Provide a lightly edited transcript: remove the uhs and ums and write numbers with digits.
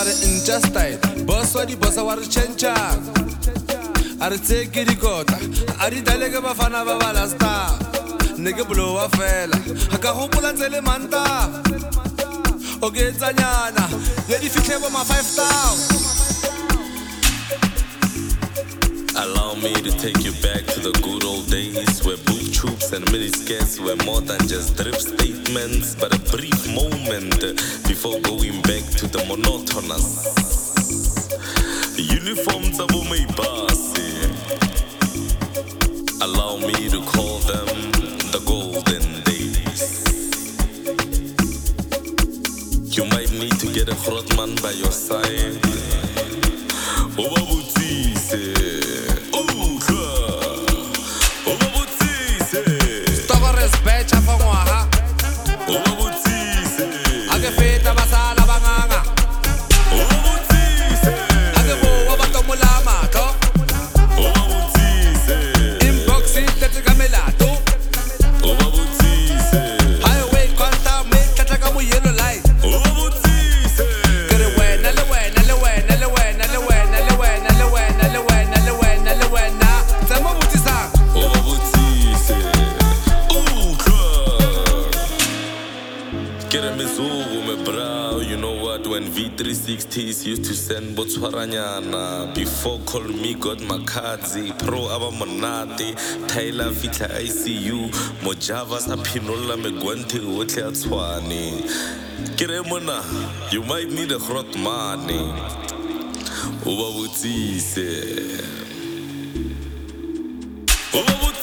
ba re intestine boss wa di bossa wa re chencha a re tseke dikota a di daleke bafana ba ba lasta ne ke bolo wa fela ka gopola ntse le manta o ke tsanyana ye di fitlhe bo ma 5000. Allow me to take you back to the good old days where boob troops and miniskirts were more than just drip statements, but a brief moment before going back to the monotonous uniforms of my boss. Allow me to call them the golden days. You might need to get a Grotman by your side. You know what, when V360s used to send Botswaranyana, before Call Me God Makadzi, Pro Aba Monate, Tyler Fitla ICU, Mojava Sapinola Megwante Wotle Atswani. Kiremona, you might need a grot money. Ubabutise.